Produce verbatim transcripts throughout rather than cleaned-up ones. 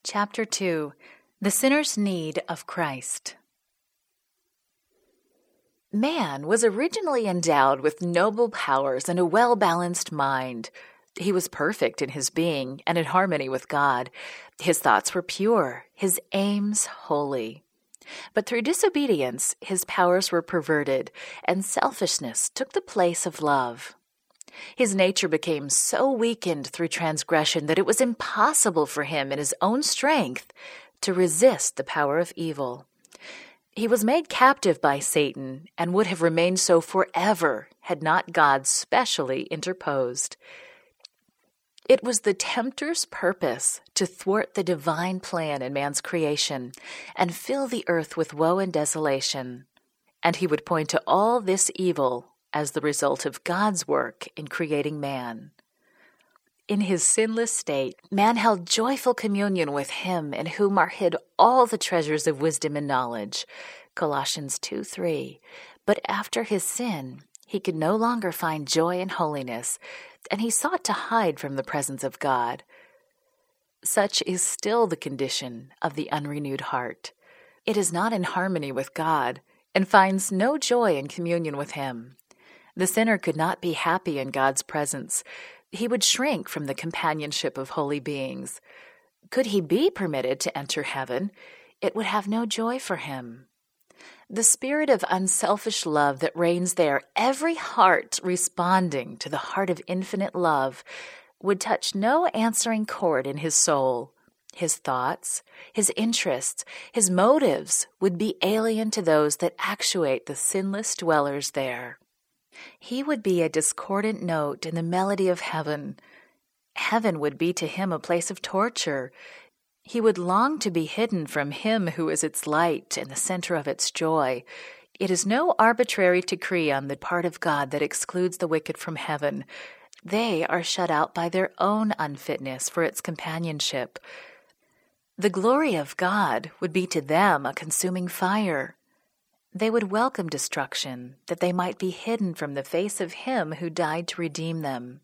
Chapter two. The Sinner's Need of Christ. Man was originally endowed with noble powers and a well-balanced mind. He was perfect in his being and in harmony with God. His thoughts were pure, his aims holy. But through disobedience, his powers were perverted, and selfishness took the place of love. His nature became so weakened through transgression that it was impossible for him in his own strength to resist the power of evil. He was made captive by Satan and would have remained so forever had not God specially interposed. It was the tempter's purpose to thwart the divine plan in man's creation and fill the earth with woe and desolation. And he would point to all this evil as the result of God's work in creating man. In his sinless state, man held joyful communion with him in whom are hid all the treasures of wisdom and knowledge. Colossians two three. But after his sin, he could no longer find joy and holiness, and he sought to hide from the presence of God. Such is still the condition of the unrenewed heart. It is not in harmony with God and finds no joy in communion with him. The sinner could not be happy in God's presence. He would shrink from the companionship of holy beings. Could he be permitted to enter heaven, it would have no joy for him. The spirit of unselfish love that reigns there, every heart responding to the heart of infinite love, would touch no answering chord in his soul. His thoughts, his interests, his motives would be alien to those that actuate the sinless dwellers there. He would be a discordant note in the melody of heaven. Heaven would be to him a place of torture. He would long to be hidden from him who is its light and the center of its joy. It is no arbitrary decree on the part of God that excludes the wicked from heaven. They are shut out by their own unfitness for its companionship. The glory of God would be to them a consuming fire. They would welcome destruction, that they might be hidden from the face of him who died to redeem them.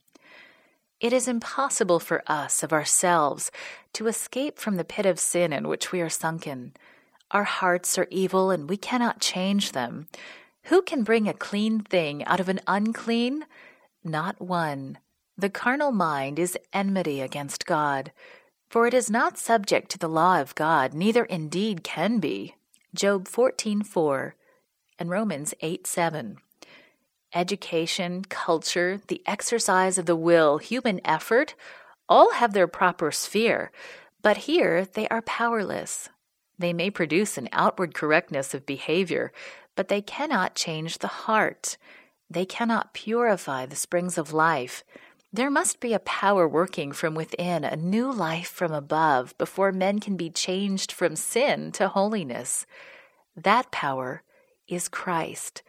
It is impossible for us, of ourselves, to escape from the pit of sin in which we are sunken. Our hearts are evil, and we cannot change them. Who can bring a clean thing out of an unclean? Not one. The carnal mind is enmity against God, for it is not subject to the law of God, neither indeed can be. Job fourteen four and Romans eight seven. Education, culture, the exercise of the will, human effort, all have their proper sphere, but here they are powerless. They may produce an outward correctness of behavior, but they cannot change the heart. They cannot purify the springs of life. There must be a power working from within, a new life from above, before men can be changed from sin to holiness. That power is Christ.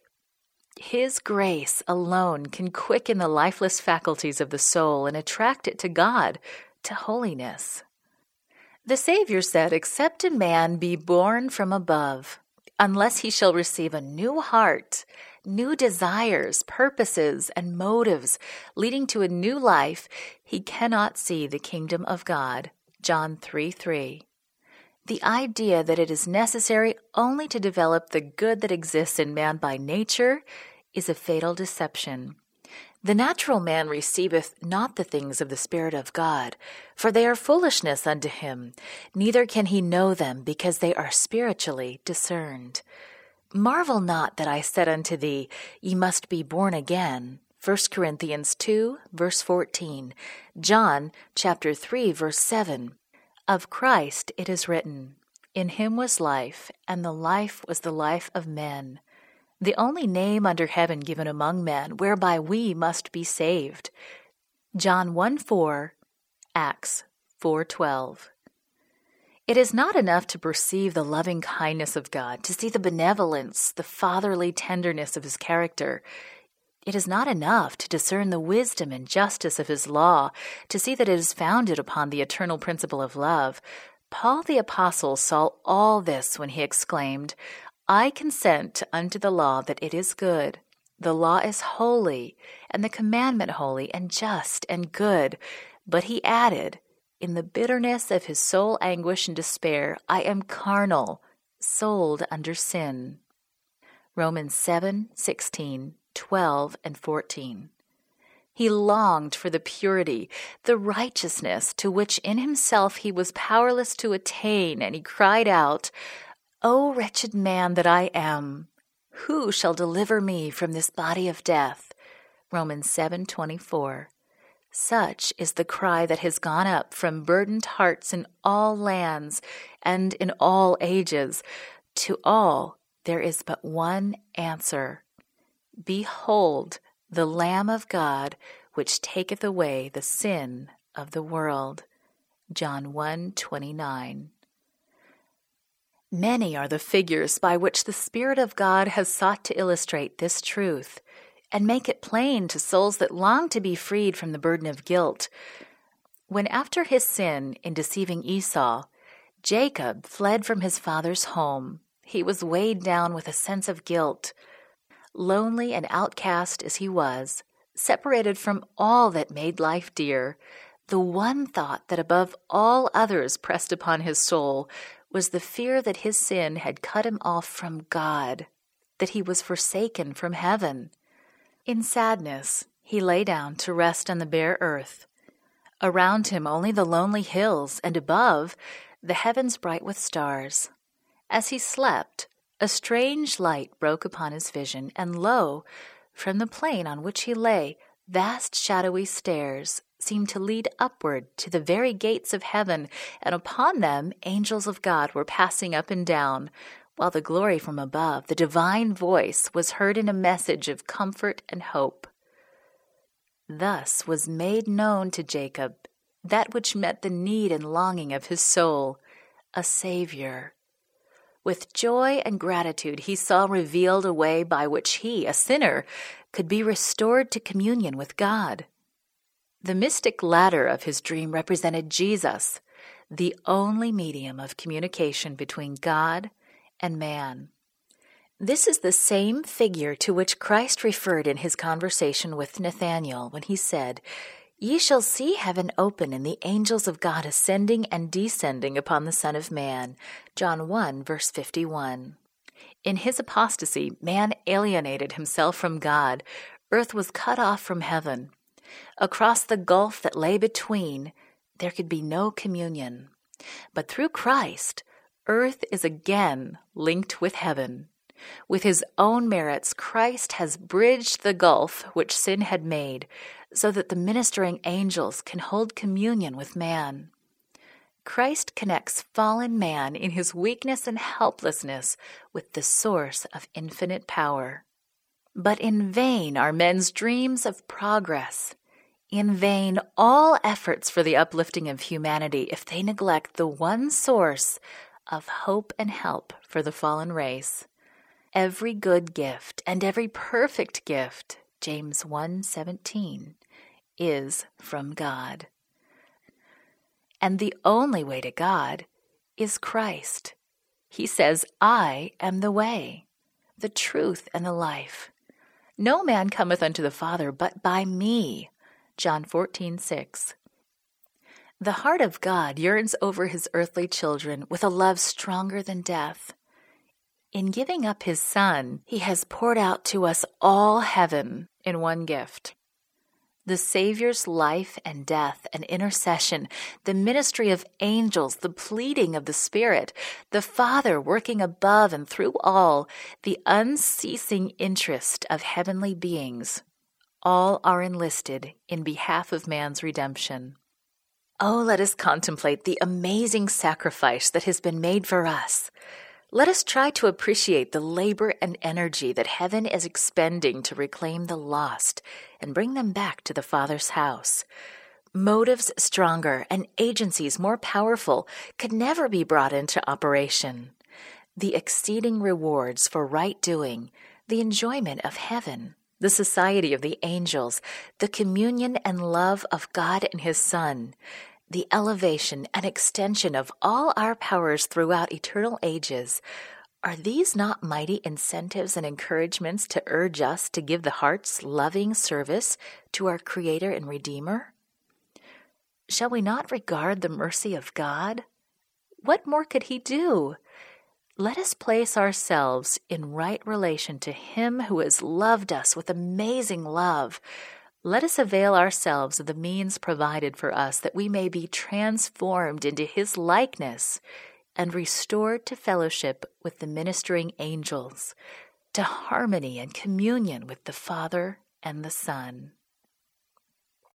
His grace alone can quicken the lifeless faculties of the soul and attract it to God, to holiness. The Savior said, "Except a man be born from above, unless he shall receive a new heart, new desires, purposes, and motives leading to a new life, he cannot see the kingdom of God." John three three. The idea that it is necessary only to develop the good that exists in man by nature is a fatal deception. The natural man receiveth not the things of the Spirit of God, for they are foolishness unto him, neither can he know them, because they are spiritually discerned. Marvel not that I said unto thee, Ye must be born again. First Corinthians two, verse fourteen. John chapter three, verse seven. Of Christ it is written, In him was life, and the life was the life of men. The only name under heaven given among men, whereby we must be saved. John one four, Acts four twelve. It is not enough to perceive the loving kindness of God, to see the benevolence, the fatherly tenderness of his character. It is not enough to discern the wisdom and justice of his law, to see that it is founded upon the eternal principle of love. Paul the Apostle saw all this when he exclaimed, I consent unto the law that it is good. The law is holy, and the commandment holy and just and good. But he added, in the bitterness of his soul anguish and despair, I am carnal, sold under sin. Romans seven, sixteen, twelve, and fourteen. He longed for the purity, the righteousness to which in himself he was powerless to attain, and he cried out, O wretched man that I am, who shall deliver me from this body of death? Romans seven, twenty-four. Such is the cry that has gone up from burdened hearts in all lands and in all ages. To all there is but one answer. Behold, the Lamb of God, which taketh away the sin of the world. John one, twenty-nine. Many are the figures by which the Spirit of God has sought to illustrate this truth and make it plain to souls that long to be freed from the burden of guilt. When after his sin in deceiving Esau, Jacob fled from his father's home, he was weighed down with a sense of guilt. Lonely and outcast as he was, separated from all that made life dear, the one thought that above all others pressed upon his soul was the fear that his sin had cut him off from God, that he was forsaken from heaven. In sadness, he lay down to rest on the bare earth. Around him only the lonely hills, and above, the heavens bright with stars. As he slept, a strange light broke upon his vision, and lo, from the plain on which he lay, vast shadowy stairs seemed to lead upward to the very gates of heaven, and upon them angels of God were passing up and down, while the glory from above, the divine voice, was heard in a message of comfort and hope. Thus was made known to Jacob that which met the need and longing of his soul, a Savior. With joy and gratitude he saw revealed a way by which he, a sinner, could be restored to communion with God. The mystic ladder of his dream represented Jesus, the only medium of communication between God and man. This is the same figure to which Christ referred in his conversation with Nathanael when he said, Ye shall see heaven open and the angels of God ascending and descending upon the Son of Man. John one, verse fifty-one. In his apostasy, man alienated himself from God. Earth was cut off from heaven. Across the gulf that lay between, there could be no communion. But through Christ, earth is again linked with heaven. With his own merits, Christ has bridged the gulf which sin had made, so that the ministering angels can hold communion with man. Christ connects fallen man in his weakness and helplessness with the source of infinite power. But in vain are men's dreams of progress. In vain all efforts for the uplifting of humanity if they neglect the one source of hope and help for the fallen race. Every good gift and every perfect gift, James one seventeen, is from God. And the only way to God is Christ. He says, I am the way, the truth, and the life. No man cometh unto the Father but by me. John fourteen six. The heart of God yearns over his earthly children with a love stronger than death. In giving up his Son, he has poured out to us all heaven in one gift. The Savior's life and death and intercession, the ministry of angels, the pleading of the Spirit, the Father working above and through all, the unceasing interest of heavenly beings, all are enlisted in behalf of man's redemption. Oh, let us contemplate the amazing sacrifice that has been made for us. Let us try to appreciate the labor and energy that heaven is expending to reclaim the lost and bring them back to the Father's house. Motives stronger and agencies more powerful could never be brought into operation. The exceeding rewards for right doing, the enjoyment of heaven, the society of the angels, the communion and love of God and his Son, the elevation and extension of all our powers throughout eternal ages, are these not mighty incentives and encouragements to urge us to give the heart's loving service to our Creator and Redeemer? shall we not regard the mercy of God? What more could he do? Let us place ourselves in right relation to him who has loved us with amazing love. Let us avail ourselves of the means provided for us that we may be transformed into his likeness and restored to fellowship with the ministering angels, to harmony and communion with the Father and the Son.